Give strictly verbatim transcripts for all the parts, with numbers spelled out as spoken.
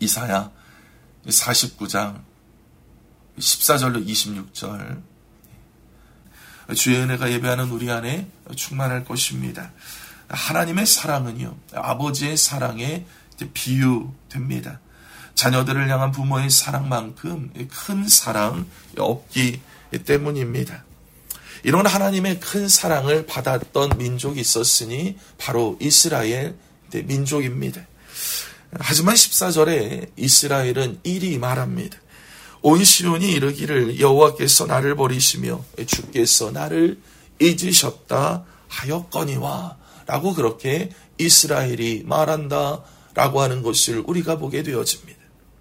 이사야 사십구 장 십사 절로 이십육 절. 주의 은혜가 예배하는 우리 안에 충만할 것입니다. 하나님의 사랑은요, 아버지의 사랑에 비유됩니다. 자녀들을 향한 부모의 사랑만큼 큰 사랑 없기 때문입니다. 이런 하나님의 큰 사랑을 받았던 민족이 있었으니 바로 이스라엘 민족입니다. 하지만 십사 절에 이스라엘은 이리 말합니다. 온 시온이 이르기를 여호와께서 나를 버리시며 주께서 나를 잊으셨다 하였거니와 라고 그렇게 이스라엘이 말한다 라고 하는 것을 우리가 보게 되어집니다.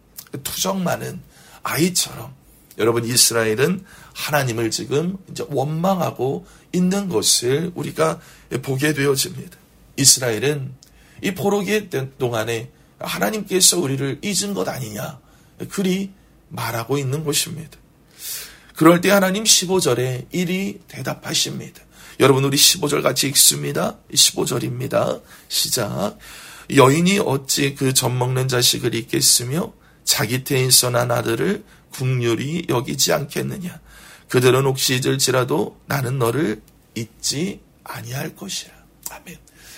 투정 많은 아이처럼 여러분 이스라엘은 하나님을 지금 이제 원망하고 있는 것을 우리가 보게 되어집니다. 이스라엘은 이 포로기의 동안에 하나님께서 우리를 잊은 것 아니냐 그리 말하고 있는 것입니다. 그럴 때 하나님 십오 절에 이리 대답하십니다. 여러분 우리 십오 절 같이 읽습니다. 십오 절입니다. 시작. 여인이 어찌 그 젖먹는 자식을 잊겠으며 자기 태에서 난 아들을 국률이 여기지 않겠느냐. 그들은 혹시 잊을지라도 나는 너를 잊지 아니할 것이라. 아멘.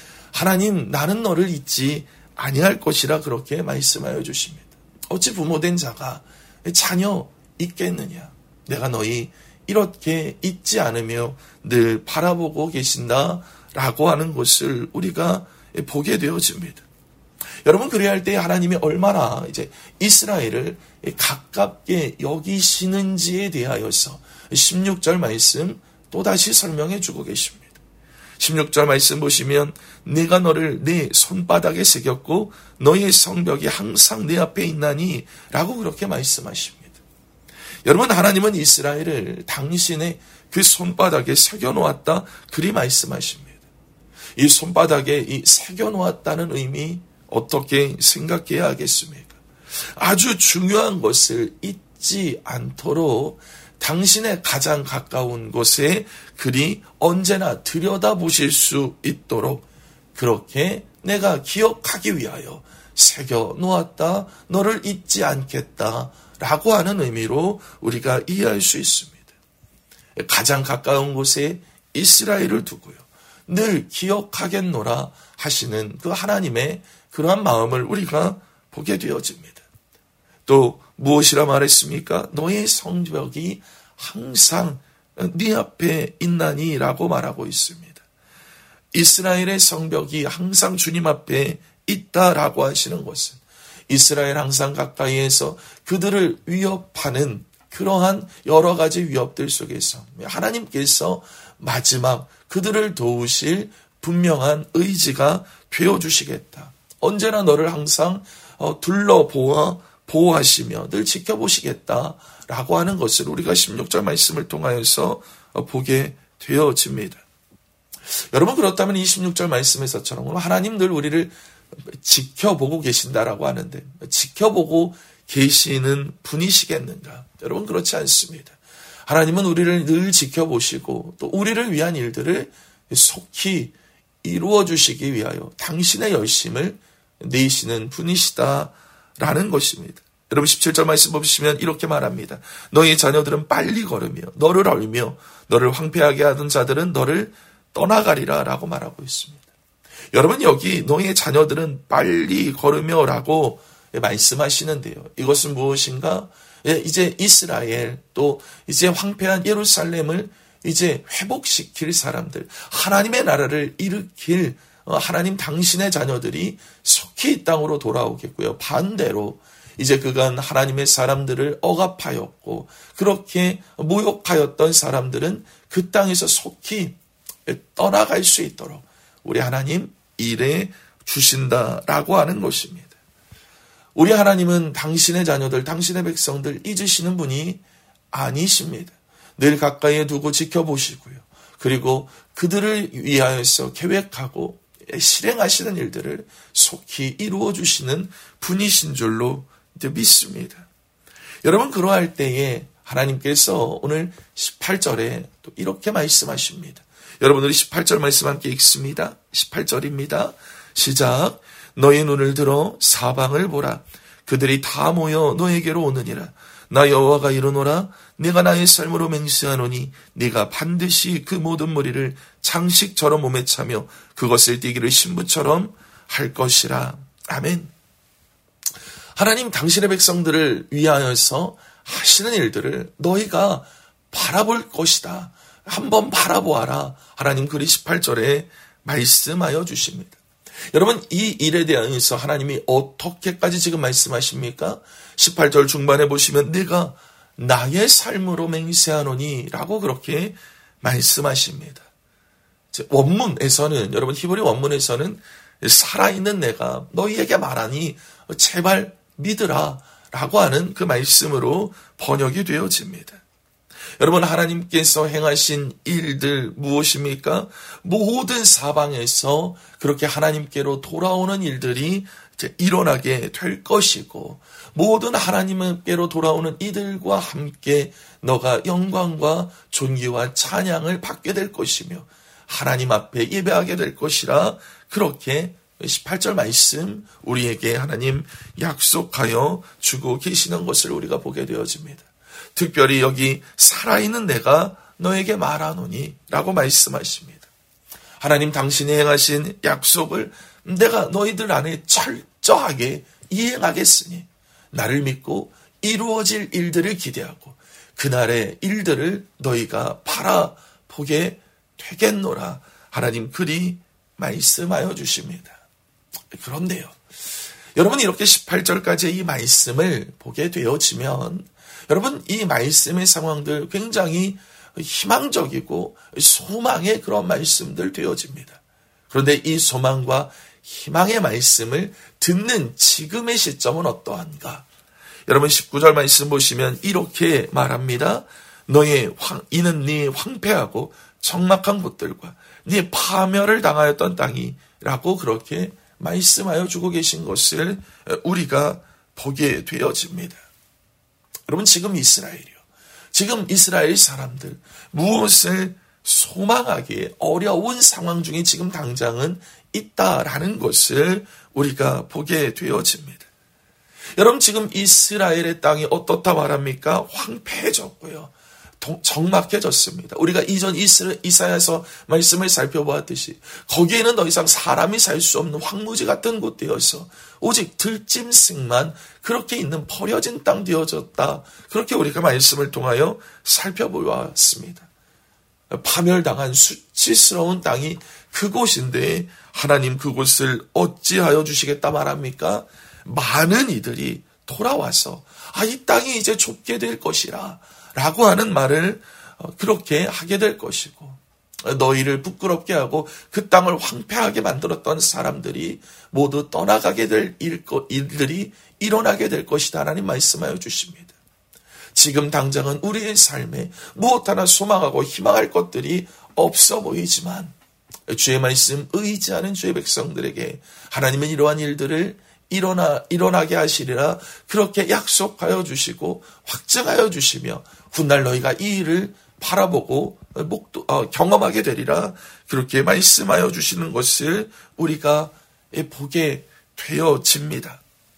하나님 나는 너를 잊지 아니할 것이라 그렇게 말씀하여 주십니다. 어찌 부모된 자가 자녀 잊겠느냐. 내가 너희 이렇게 잊지 않으며 늘 바라보고 계신다라고 하는 것을 우리가 보게 되어집니다. 여러분 그래야 할 때 하나님이 얼마나 이제 이스라엘을 가깝게 여기시는지에 대하여서 십육 절 말씀 또다시 설명해 주고 계십니다. 십육 절 말씀 보시면 내가 너를 내 손바닥에 새겼고 너의 성벽이 항상 내 앞에 있나니 라고 그렇게 말씀하십니다. 여러분 하나님은 이스라엘을 당신의 그 손바닥에 새겨놓았다 그리 말씀하십니다. 이 손바닥에 이 새겨놓았다는 의미 어떻게 생각해야 하겠습니까? 아주 중요한 것을 잊지 않도록 당신의 가장 가까운 곳에 그리 언제나 들여다보실 수 있도록 그렇게 내가 기억하기 위하여 새겨놓았다, 너를 잊지 않겠다 라고 하는 의미로 우리가 이해할 수 있습니다. 가장 가까운 곳에 이스라엘을 두고요. 늘 기억하겠노라 하시는 그 하나님의 그러한 마음을 우리가 보게 되어집니다. 또 무엇이라 말했습니까? 너의 성벽이 항상 네 앞에 있나니 라고 말하고 있습니다. 이스라엘의 성벽이 항상 주님 앞에 있다라고 하시는 것은 이스라엘 항상 가까이에서 그들을 위협하는 그러한 여러 가지 위협들 속에서 하나님께서 마지막 그들을 도우실 분명한 의지가 되어주시겠다. 언제나 너를 항상 둘러보아 보호하시며 늘 지켜보시겠다라고 하는 것을 우리가 십육 절 말씀을 통하여서 보게 되어집니다. 여러분 그렇다면 이 십육 절 말씀에서처럼 하나님 늘 우리를 지켜보고 계신다라고 하는데 지켜보고 계시는 분이시겠는가? 여러분 그렇지 않습니다. 하나님은 우리를 늘 지켜보시고 또 우리를 위한 일들을 속히 이루어 주시기 위하여 당신의 열심을 내시는 분이시다라는 것입니다. 여러분 십칠 절 말씀 보시면 이렇게 말합니다. 너희 자녀들은 빨리 걸으며 너를 알며 너를 황폐하게 하던 자들은 너를 떠나가리라 라고 말하고 있습니다. 여러분 여기 너희의 자녀들은 빨리 걸으며 라고 말씀하시는데요. 이것은 무엇인가? 이제 이스라엘 또 이제 황폐한 예루살렘을 이제 회복시킬 사람들, 하나님의 나라를 일으킬 하나님 당신의 자녀들이 속히 이 땅으로 돌아오겠고요. 반대로 이제 그간 하나님의 사람들을 억압하였고 그렇게 모욕하였던 사람들은 그 땅에서 속히 떠나갈 수 있도록 우리 하나님 일해 주신다라고 하는 것입니다. 우리 하나님은 당신의 자녀들, 당신의 백성들 잊으시는 분이 아니십니다. 늘 가까이에 두고 지켜보시고요. 그리고 그들을 위하여서 계획하고 실행하시는 일들을 속히 이루어 주시는 분이신 줄로 믿습니다. 여러분 그러할 때에 하나님께서 오늘 십팔 절에 또 이렇게 말씀하십니다. 여러분 우리 십팔 절 말씀 함께 읽습니다. 십팔 절입니다. 시작. 너희 눈을 들어 사방을 보라. 그들이 다 모여 너에게로 오느니라. 나 여호와가 이르노라. 내가 나의 삶으로 맹세하노니 네가 반드시 그 모든 무리를 장식처럼 몸에 차며 그것을 띠기를 신부처럼 할 것이라. 아멘. 하나님 당신의 백성들을 위하여서 하시는 일들을 너희가 바라볼 것이다. 한번 바라보아라. 하나님 글이 십팔 절에 말씀하여 주십니다. 여러분, 이 일에 대해서 하나님이 어떻게까지 지금 말씀하십니까? 십팔 절 중반에 보시면 내가 나의 삶으로 맹세하노니 라고 그렇게 말씀하십니다. 원문에서는, 여러분 히브리 원문에서는 살아있는 내가 너희에게 말하니 제발 믿으라 라고 하는 그 말씀으로 번역이 되어집니다. 여러분, 하나님께서 행하신 일들 무엇입니까? 모든 사방에서 그렇게 하나님께로 돌아오는 일들이 이제 일어나게 될 것이고, 모든 하나님께로 돌아오는 이들과 함께 너가 영광과 존귀와 찬양을 받게 될 것이며 하나님 앞에 예배하게 될 것이라, 그렇게 십팔 절 말씀 우리에게 하나님 약속하여 주고 계시는 것을 우리가 보게 되어집니다. 특별히 여기 살아있는 내가 너에게 말하노니 라고 말씀하십니다. 하나님 당신이 행하신 약속을 내가 너희들 안에 철저하게 이행하겠으니 나를 믿고 이루어질 일들을 기대하고 그날의 일들을 너희가 바라보게 되겠노라. 하나님 그리 말씀하여 주십니다. 그런데요, 여러분, 이렇게 십팔 절까지의 이 말씀을 보게 되어지면 여러분, 이 말씀의 상황들 굉장히 희망적이고 소망의 그런 말씀들 되어집니다. 그런데 이 소망과 희망의 말씀을 듣는 지금의 시점은 어떠한가? 여러분, 십구 절 말씀 보시면 이렇게 말합니다. 너의 황, 이는 네 황폐하고 적막한 곳들과 네 파멸을 당하였던 땅이 라고 그렇게 말씀하여 주고 계신 것을 우리가 보게 되어집니다. 여러분, 지금 이스라엘이요. 지금 이스라엘 사람들 무엇을 소망하기에 어려운 상황 중에 지금 당장은 있다라는 것을 우리가 보게 되어집니다. 여러분, 지금 이스라엘의 땅이 어떻다 말합니까? 황폐해졌고요. 적막해졌습니다. 우리가 이전 이사야서 말씀을 살펴보았듯이 거기에는 더 이상 사람이 살 수 없는 황무지 같은 곳 되어서 오직 들짐승만 그렇게 있는 버려진 땅 되어졌다. 그렇게 우리가 말씀을 통하여 살펴보았습니다. 파멸당한 수치스러운 땅이 그곳인데 하나님 그곳을 어찌하여 주시겠다 말합니까? 많은 이들이 돌아와서 아, 이 땅이 이제 좁게 될 것이라 라고 하는 말을 그렇게 하게 될 것이고, 너희를 부끄럽게 하고 그 땅을 황폐하게 만들었던 사람들이 모두 떠나가게 될 일들이 일어나게 될 것이다. 하나님 말씀하여 주십니다. 지금 당장은 우리의 삶에 무엇 하나 소망하고 희망할 것들이 없어 보이지만 주의 말씀 의지하는 주의 백성들에게 하나님은 이러한 일들을 일어나, 일어나게 하시리라 그렇게 약속하여 주시고 확증하여 주시며 훗날 너희가 이 일을 바라보고 목도, 어, 경험하게 되리라 그렇게 말씀하여 주시는 것을 우리가 보게 되어집니다.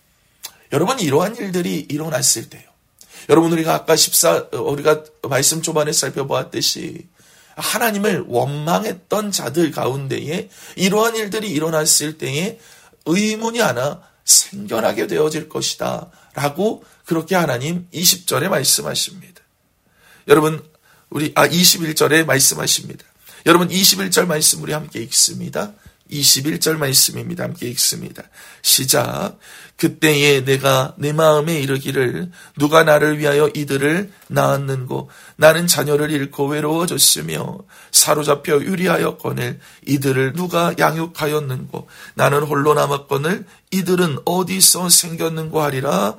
여러분, 이러한 일들이 일어났을 때요. 여러분, 우리가 아까 십사, 우리가 말씀 초반에 살펴보았듯이 하나님을 원망했던 자들 가운데에 이러한 일들이 일어났을 때에 의문이 하나 생겨나게 되어질 것이다 라고 그렇게 하나님 이십 절에 말씀하십니다. 여러분, 우리 아 이십일 절에 말씀하십니다. 여러분, 이십일 절 말씀 우리 함께 읽습니다. 이십일 절 말씀입니다. 함께 읽습니다. 시작. 그때에 내가 내 마음에 이르기를 누가 나를 위하여 이들을 낳았는고 나는 자녀를 잃고 외로워졌으며 사로잡혀 유리하였거늘 이들을 누가 양육하였는고 나는 홀로 남았거늘 이들은 어디서 생겼는고 하리라.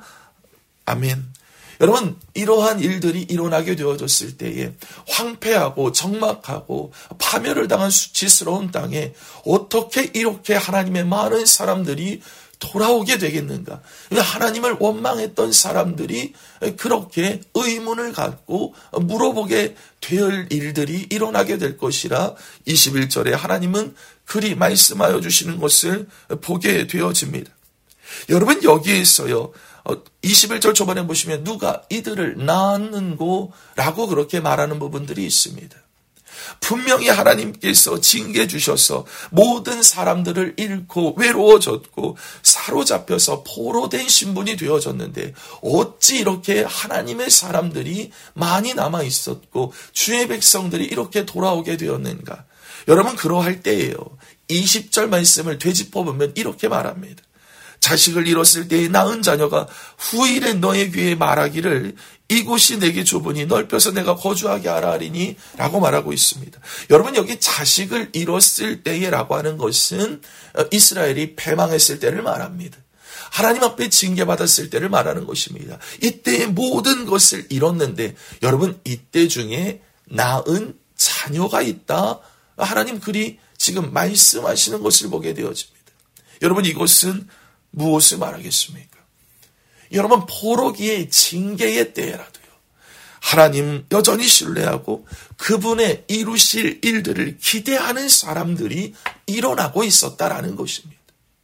아멘. 여러분, 이러한 일들이 일어나게 되어졌을 때에 황폐하고 적막하고 파멸을 당한 수치스러운 땅에 어떻게 이렇게 하나님의 많은 사람들이 돌아오게 되겠는가? 하나님을 원망했던 사람들이 그렇게 의문을 갖고 물어보게 될 일들이 일어나게 될 것이라 이십일 절에 하나님은 그리 말씀하여 주시는 것을 보게 되어집니다. 여러분, 여기에서요, 이십일 절 초반에 보시면 누가 이들을 낳았는고 라고 그렇게 말하는 부분들이 있습니다. 분명히 하나님께서 징계 주셔서 모든 사람들을 잃고 외로워졌고 사로잡혀서 포로된 신분이 되어졌는데 어찌 이렇게 하나님의 사람들이 많이 남아 있었고 주의 백성들이 이렇게 돌아오게 되었는가? 여러분, 그러할 때예요. 이십 절 말씀을 되짚어보면 이렇게 말합니다. 자식을 잃었을 때에 낳은 자녀가 후일에 너의 귀에 말하기를 이곳이 내게 좁으니 넓혀서 내가 거주하게 하라 하리니 라고 말하고 있습니다. 여러분, 여기 자식을 잃었을 때에 라고 하는 것은 이스라엘이 패망했을 때를 말합니다. 하나님 앞에 징계받았을 때를 말하는 것입니다. 이때의 모든 것을 잃었는데 여러분, 이때 중에 낳은 자녀가 있다. 하나님 그리 지금 말씀하시는 것을 보게 되어집니다. 여러분, 이것은 무엇을 말하겠습니까? 여러분, 포로기의 징계의 때라도요, 하나님 여전히 신뢰하고 그분의 이루실 일들을 기대하는 사람들이 일어나고 있었다라는 것입니다.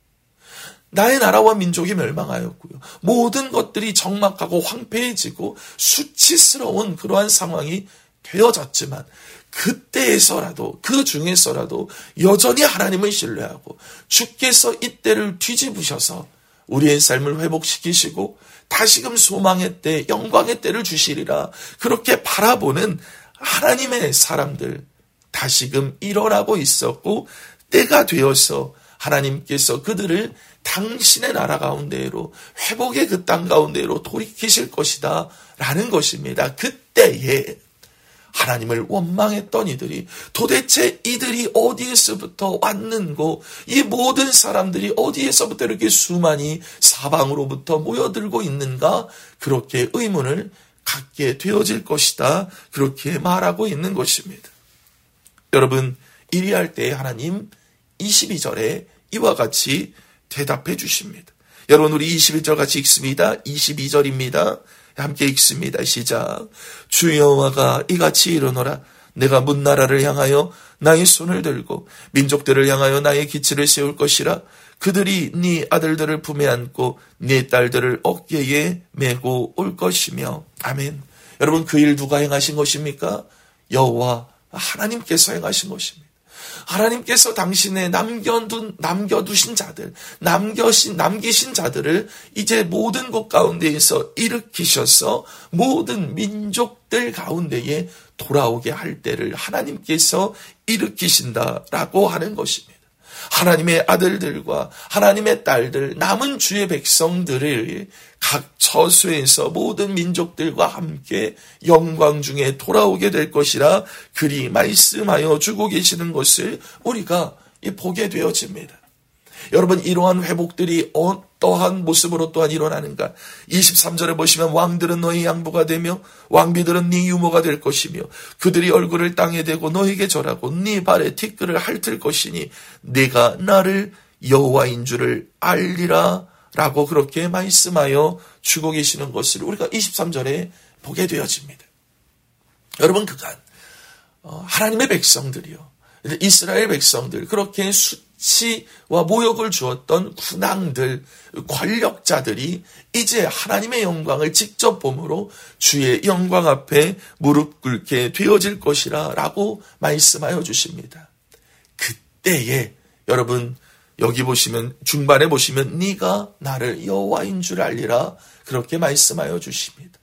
나의 나라와 민족이 멸망하였고요, 모든 것들이 적막하고 황폐해지고 수치스러운 그러한 상황이 되어졌지만 그때에서라도, 그 중에서라도 여전히 하나님을 신뢰하고 주께서 이때를 뒤집으셔서 우리의 삶을 회복시키시고 다시금 소망의 때, 영광의 때를 주시리라 그렇게 바라보는 하나님의 사람들 다시금 일어나고 있었고, 때가 되어서 하나님께서 그들을 당신의 나라 가운데로, 회복의 그 땅 가운데로 돌이키실 것이다 라는 것입니다. 그때에 하나님을 원망했던 이들이 도대체 이들이 어디에서부터 왔는고, 이 모든 사람들이 어디에서부터 이렇게 수많이 사방으로부터 모여들고 있는가, 그렇게 의문을 갖게 되어질 것이다, 그렇게 말하고 있는 것입니다. 여러분, 이리할 때에 하나님 이십이 절에 이와 같이 대답해 주십니다. 여러분, 우리 이십일 절 같이 읽습니다. 이십이 절입니다. 함께 읽습니다. 시작. 주 여호와가 이같이 이르노라. 내가 문나라를 향하여 나의 손을 들고 민족들을 향하여 나의 기치를 세울 것이라. 그들이 네 아들들을 품에 안고 네 딸들을 어깨에 메고 올 것이며. 아멘. 여러분, 그 일 누가 행하신 것입니까? 여호와 하나님께서 행하신 것입니다. 하나님께서 당신의 남겨둔, 남겨두신 자들, 남겨신, 남기신 자들을 이제 모든 곳 가운데에서 일으키셔서 모든 민족들 가운데에 돌아오게 할 때를 하나님께서 일으키신다라고 하는 것입니다. 하나님의 아들들과 하나님의 딸들, 남은 주의 백성들을 각 처소에서 모든 민족들과 함께 영광 중에 돌아오게 될 것이라 그리 말씀하여 주고 계시는 것을 우리가 보게 되어집니다. 여러분, 이러한 회복들이 어떠한 모습으로 또한 일어나는가? 이십삼 절에 보시면 왕들은 너희 양보가 되며 왕비들은 네 유모가 될 것이며 그들이 얼굴을 땅에 대고 너에게 절하고 네 발에 티끌을 핥을 것이니 네가 나를 여호와인 줄을 알리라 라고 그렇게 말씀하여 주고 계시는 것을 우리가 이십삼 절에 보게 되어집니다. 여러분, 그간 하나님의 백성들이요, 이스라엘 백성들, 그렇게 수치와 모욕을 주었던 군왕들, 권력자들이 이제 하나님의 영광을 직접 봄으로 주의 영광 앞에 무릎 꿇게 되어질 것이라 라고 말씀하여 주십니다. 그때에 여러분, 여기 보시면 중반에 보시면 네가 나를 여호와인 줄 알리라 그렇게 말씀하여 주십니다.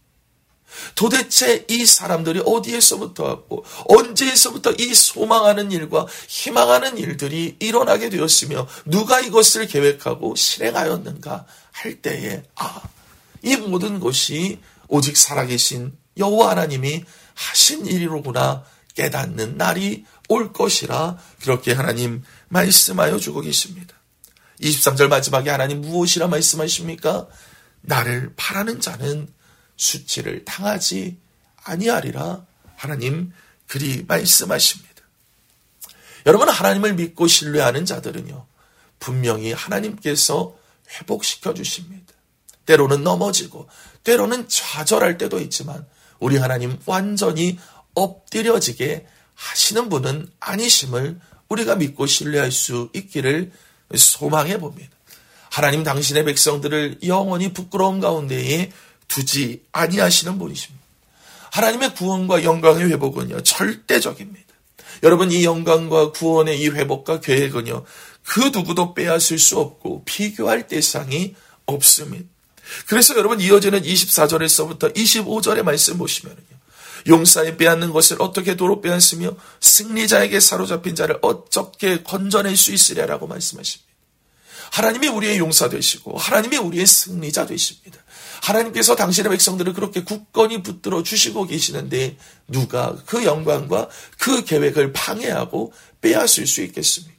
도대체 이 사람들이 어디에서부터 왔고 언제에서부터 이 소망하는 일과 희망하는 일들이 일어나게 되었으며 누가 이것을 계획하고 실행하였는가 할 때에 아, 이 모든 것이 오직 살아계신 여호와 하나님이 하신 일이로구나 깨닫는 날이 올 것이라 그렇게 하나님 말씀하여 주고 계십니다. 이십삼 절 마지막에 하나님 무엇이라 말씀하십니까? 나를 바라는 자는 수치를 당하지 아니하리라 하나님 그리 말씀하십니다. 여러분, 하나님을 믿고 신뢰하는 자들은요, 분명히 하나님께서 회복시켜 주십니다. 때로는 넘어지고 때로는 좌절할 때도 있지만 우리 하나님 완전히 엎드려지게 하시는 분은 아니심을 우리가 믿고 신뢰할 수 있기를 소망해 봅니다. 하나님 당신의 백성들을 영원히 부끄러움 가운데에 두지 아니하시는 분이십니다. 하나님의 구원과 영광의 회복은요, 절대적입니다. 여러분, 이 영광과 구원의 이 회복과 계획은요, 그 누구도 빼앗을 수 없고 비교할 대상이 없습니다. 그래서 여러분, 이어지는 이십사 절에서부터 이십오 절의 말씀 보시면요, 용사에 빼앗는 것을 어떻게 도로 빼앗으며 승리자에게 사로잡힌 자를 어떻게 건져낼 수 있으랴라고 말씀하십니다. 하나님이 우리의 용사 되시고 하나님이 우리의 승리자 되십니다. 하나님께서 당신의 백성들을 그렇게 굳건히 붙들어 주시고 계시는데 누가 그 영광과 그 계획을 방해하고 빼앗을 수 있겠습니까?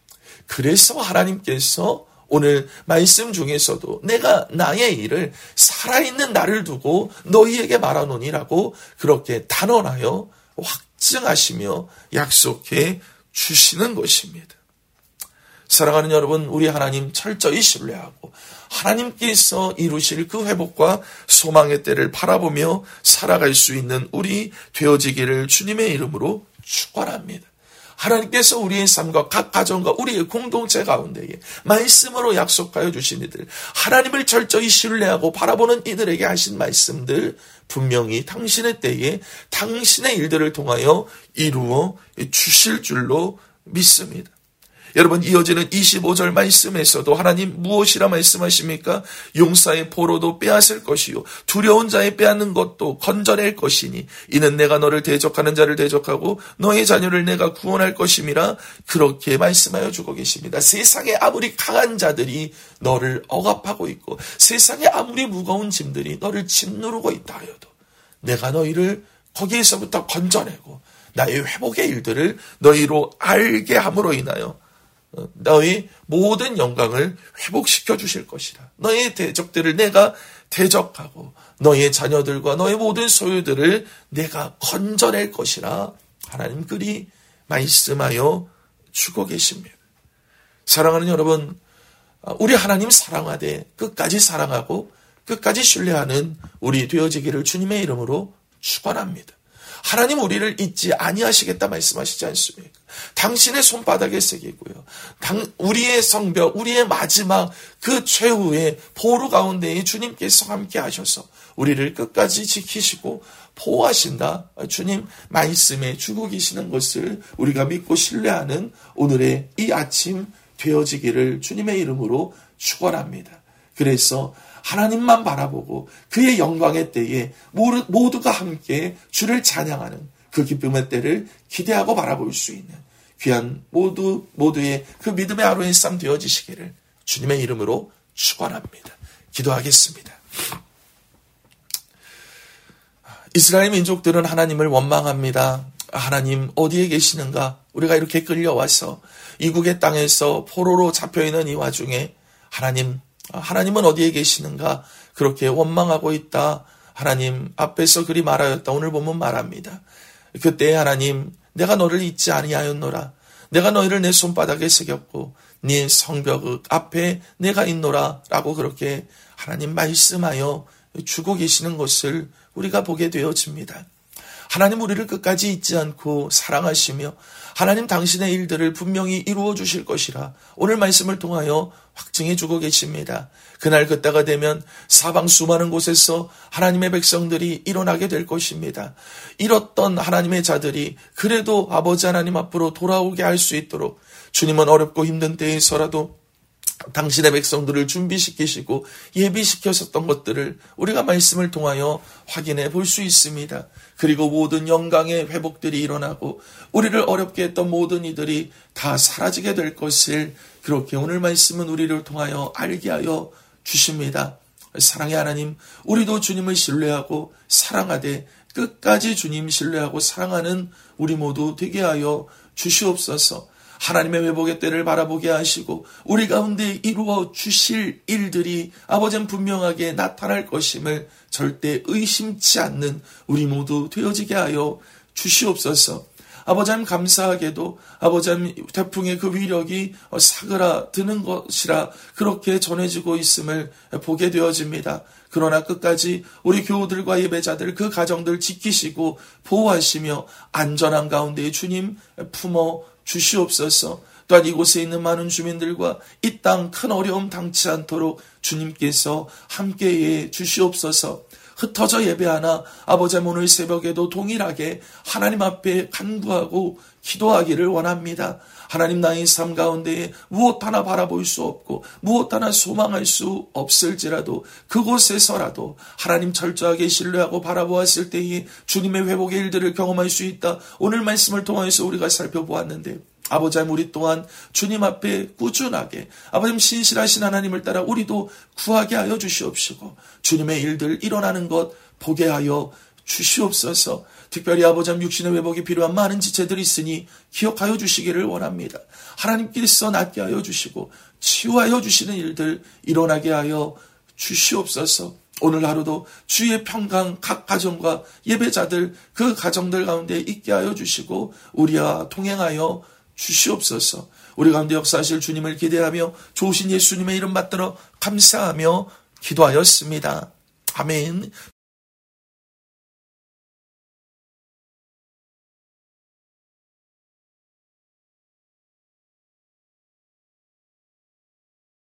그래서 하나님께서 오늘 말씀 중에서도 내가 나의 일을 살아있는 나를 두고 너희에게 말하노니라고 그렇게 단언하여 확증하시며 약속해 주시는 것입니다. 사랑하는 여러분, 우리 하나님 철저히 신뢰하고 하나님께서 이루실 그 회복과 소망의 때를 바라보며 살아갈 수 있는 우리 되어지기를 주님의 이름으로 축원합니다. 하나님께서 우리의 삶과 각 가정과 우리의 공동체 가운데에 말씀으로 약속하여 주신 이들, 하나님을 철저히 신뢰하고 바라보는 이들에게 하신 말씀들 분명히 당신의 때에 당신의 일들을 통하여 이루어 주실 줄로 믿습니다. 여러분, 이어지는 이십오 절 말씀에서도 하나님 무엇이라 말씀하십니까? 용사의 포로도 빼앗을 것이요 두려운 자의 빼앗는 것도 건져낼 것이니 이는 내가 너를 대적하는 자를 대적하고 너의 자녀를 내가 구원할 것임이라 그렇게 말씀하여 주고 계십니다. 세상에 아무리 강한 자들이 너를 억압하고 있고 세상에 아무리 무거운 짐들이 너를 짓누르고 있다 하여도 내가 너희를 거기에서부터 건져내고 나의 회복의 일들을 너희로 알게 함으로 인하여 너의 모든 영광을 회복시켜 주실 것이다. 너의 대적들을 내가 대적하고 너의 자녀들과 너의 모든 소유들을 내가 건져낼 것이라 하나님 그리 말씀하여 주고 계십니다. 사랑하는 여러분, 우리 하나님 사랑하되 끝까지 사랑하고 끝까지 신뢰하는 우리 되어지기를 주님의 이름으로 축원합니다. 하나님 우리를 잊지 아니하시겠다 말씀하시지 않습니까? 당신의 손바닥에 새기고요. 당, 우리의 성벽, 우리의 마지막 그 최후의 보루 가운데에 주님께서 함께 하셔서 우리를 끝까지 지키시고 보호하신다. 주님 말씀에 주고 계시는 것을 우리가 믿고 신뢰하는 오늘의 이 아침 되어지기를 주님의 이름으로 축원합니다. 그래서 하나님만 바라보고 그의 영광의 때에 모두가 함께 주를 찬양하는 그 기쁨의 때를 기대하고 바라볼 수 있는 귀한 모두 모두의 그 믿음의 하루의 삶 되어지시기를 주님의 이름으로 축원합니다. 기도하겠습니다. 이스라엘 민족들은 하나님을 원망합니다. 하나님 어디에 계시는가? 우리가 이렇게 끌려와서 이국의 땅에서 포로로 잡혀있는 이 와중에 하나님 하나님은 어디에 계시는가? 그렇게 원망하고 있다. 하나님 앞에서 그리 말하였다. 오늘 보면 말합니다. 그때 하나님 내가 너를 잊지 아니하였노라. 내가 너희를 내 손바닥에 새겼고 네 성벽 앞에 내가 있노라 라고 그렇게 하나님 말씀하여 주고 계시는 것을 우리가 보게 되어집니다. 하나님 우리를 끝까지 잊지 않고 사랑하시며 하나님 당신의 일들을 분명히 이루어 주실 것이라 오늘 말씀을 통하여 확증해 주고 계십니다. 그날 그때가 되면 사방 수많은 곳에서 하나님의 백성들이 일어나게 될 것입니다. 잃었던 하나님의 자들이 그래도 아버지 하나님 앞으로 돌아오게 할 수 있도록 주님은 어렵고 힘든 때에서라도 당신의 백성들을 준비시키시고 예비시켰었던 것들을 우리가 말씀을 통하여 확인해 볼 수 있습니다. 그리고 모든 영광의 회복들이 일어나고 우리를 어렵게 했던 모든 이들이 다 사라지게 될 것을 그렇게 오늘 말씀은 우리를 통하여 알게 하여 주십니다. 사랑의 하나님, 우리도 주님을 신뢰하고 사랑하되 끝까지 주님 신뢰하고 사랑하는 우리 모두 되게 하여 주시옵소서. 하나님의 회복의 때를 바라보게 하시고 우리 가운데 이루어 주실 일들이 아버지는 분명하게 나타날 것임을 절대 의심치 않는 우리 모두 되어지게 하여 주시옵소서. 아버지님 감사하게도 아버지님 태풍의 그 위력이 사그라드는 것이라 그렇게 전해지고 있음을 보게 되어집니다. 그러나 끝까지 우리 교우들과 예배자들 그 가정들 지키시고 보호하시며 안전한 가운데 주님 품어 주시옵소서. 또한 이곳에 있는 많은 주민들과 이 땅 큰 어려움 당치 않도록 주님께서 함께해 주시옵소서. 흩어져 예배하나 아버지 오늘 새벽에도 동일하게 하나님 앞에 간구하고 기도하기를 원합니다. 하나님, 나의 삶 가운데에 무엇 하나 바라볼 수 없고 무엇 하나 소망할 수 없을지라도 그곳에서라도 하나님 철저하게 신뢰하고 바라보았을 때에 주님의 회복의 일들을 경험할 수 있다. 오늘 말씀을 통해서 우리가 살펴보았는데 아버지 우리 또한 주님 앞에 꾸준하게 아버지 신실하신 하나님을 따라 우리도 구하게 하여 주시옵시고 주님의 일들 일어나는 것 보게 하여 주시옵소서. 특별히 아버지 육신의 회복이 필요한 많은 지체들이 있으니 기억하여 주시기를 원합니다. 하나님께서 낫게 하여 주시고 치유하여 주시는 일들 일어나게 하여 주시옵소서. 오늘 하루도 주의 평강 각 가정과 예배자들 그 가정들 가운데 있게 하여 주시고 우리와 동행하여 주시옵소서. 우리 가운데 역사하실 주님을 기대하며 좋으신 예수님의 이름 받들어 감사하며 기도하였습니다. 아멘.